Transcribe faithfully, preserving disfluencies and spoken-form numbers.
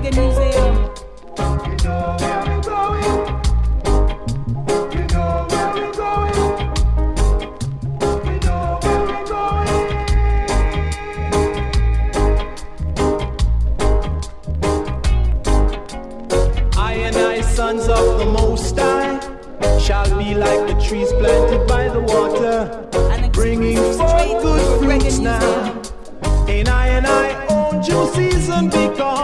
Reggae Museum. You know where we're going. You know where we're going. You know where we're going. I and I, sons of the Most High, shall be like the trees planted by the water, bringing forth good fruits now. And I and I own due season because